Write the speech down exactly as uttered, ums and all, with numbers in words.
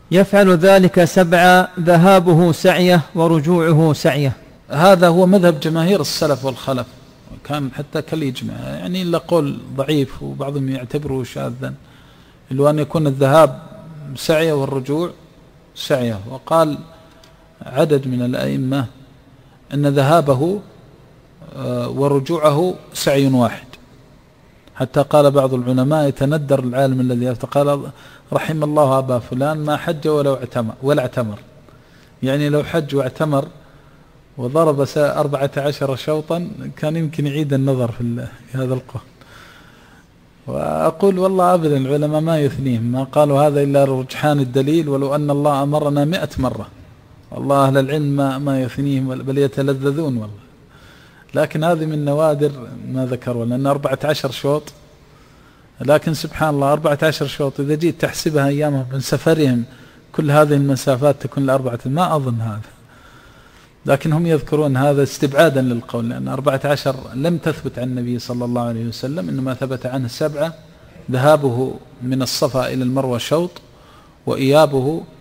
يفعل ذلك سبعة ذهابه سعية ورجوعه سعية. هذا هو مذهب جماهير السلف والخلف، كان حتى كالإجماع، يعني إلا قول ضعيف وبعضهم يعتبره شاذا، إلا أن يكون الذهاب سعية والرجوع سعية. وقال عدد من الأئمة أن ذهابه ورجوعه سعي واحد، حتى قال بعض العلماء يتندر العالم الذي قال رحم الله أبا فلان ما حج ولو اعتمر ولا اعتمر، يعني لو حج واعتمر وضرب أربعة عشر شوطا كان يمكن يعيد النظر في هذا القول. وأقول والله أبدا العلماء ما يثنيهم، ما قالوا هذا إلا رجحان الدليل، ولو أن الله أمرنا مئة مرة، والله أهل العلم ما, ما يثنيهم بل يتلذذون والله. لكن هذه من نوادر ما ذكروا، لأن أربعة عشر شوط، لكن سبحان الله أربعة عشر شوط إذا جيت تحسبها أيامهم من سفرهم كل هذه المسافات تكون لأربعة، ما أظن هذا، لكن هم يذكرون هذا استبعادا للقول، لأن أربعة عشر لم تثبت عن النبي صلى الله عليه وسلم، إنما ثبت عنه سبعة، ذهابه من الصفا إلى المروة شوط، وإيابه